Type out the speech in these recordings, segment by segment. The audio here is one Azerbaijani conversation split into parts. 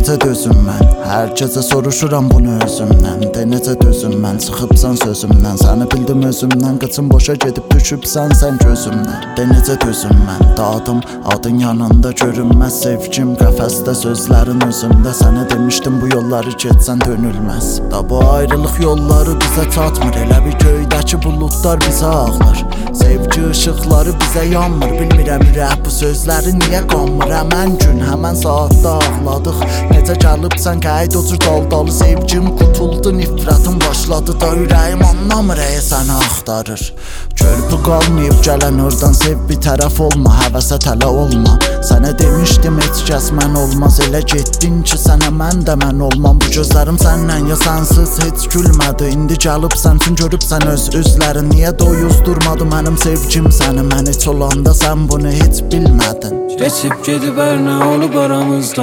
necə dözüm mən? Hər gecə soruşuram bunu özümdən. De necə dözüm mən? Çıxıbsan sözümdən. Səni bildim özümdən. Qıçın boşa gedib düşübsən sən gözümdən. De necə dözüm mən? Dadım adın yanında görünməz. Sevgim qəfəsdə, sözlərin özümdə. Sənə demişdim bu yolları getsən dönülməz. Da bu ayrılıq yolları bizə çatmır. Elə bir göydəki buludlar bizə ağlar. Sevgi ışıqları bizə yanmır. Bilmirəm ürək bu sözləri niyə qanmır. Həmən gün, həmən saatda ağladıq. Necə gəlibsən qeyd o cür daldalı. Sevgim qutuldu, nifrətim başladı da. Ürəyim anlamır səni axtarır. Körpü qalmayıb gələn oradan. Sev bir tərəf olma, həvəsə tələ olma. Sənə demişdim heç kəs mən olmaz. Elə getdin ki sənə mən də mən olmam. Bu gözlərim səndən ya sənsiz heç gülmədi. İndi gəlibsən üçün görübsən öz üzlərin. Niyə doyuzdurmadı mənim sevgim səni? Mən heç olanda sən bunu heç bilmədin. Keçib gedib hər nə olub aramızda.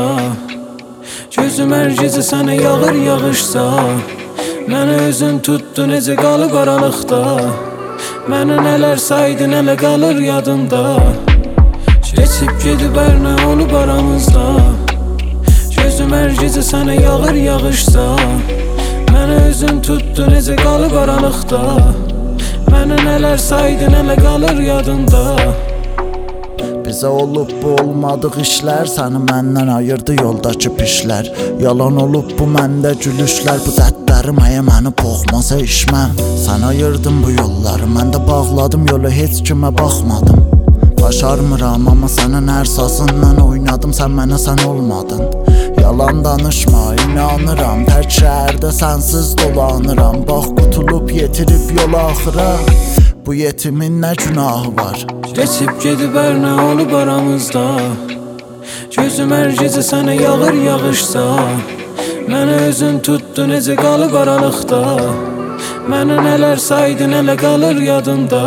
Gözüm hər gecə sənə yağır yağışsa. Məni özün tutdu necə qalıb aralıqda. Məni nələr saydı nələ qalır yadımda. Keçib gedib hər nə olub aramızda. Gözüm hər gecə sənə yağır yağışsa. Məni özün tutdu necə qalıb aralıqda. Məni nələr saydı nələ qalır yadımda. Bizə olub bu olmadıq işlər. Səni məndən ayırdı yoldakı pişlər. Yalan olub bu məndə gülüşlər. Bu dərdlərim məni boğmasa işməm. Sən ayırdın bu yolları. Mən də bağladım yolu, heç kimə baxmadım. Başarmıram amma sənin hər sazından oynadım. Sən mənə sən olmadın. Yalan danışma, inanıram. Tək şəhərdə sənsiz dolanıram. Bax qutulub yetirib yol axıra. Bu yetimin nə günahı var? Keçib gedib hər nə olub aramızda. Gözüm hər gecə sənə yağır yağışsa. Məni özün tutdu necə qalıb aralıqda. Məni nələr saydı nələ qalır yadımda.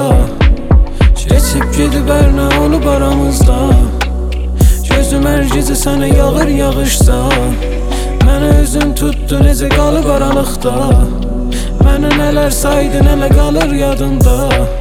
Keçib gedib hər nə olub aramızda. Gözüm hər gecə sənə yağır yağışsa. Məni özün tutdu necə qalıb aralıqda. Məni nələr saydı nələ qalır yadımda.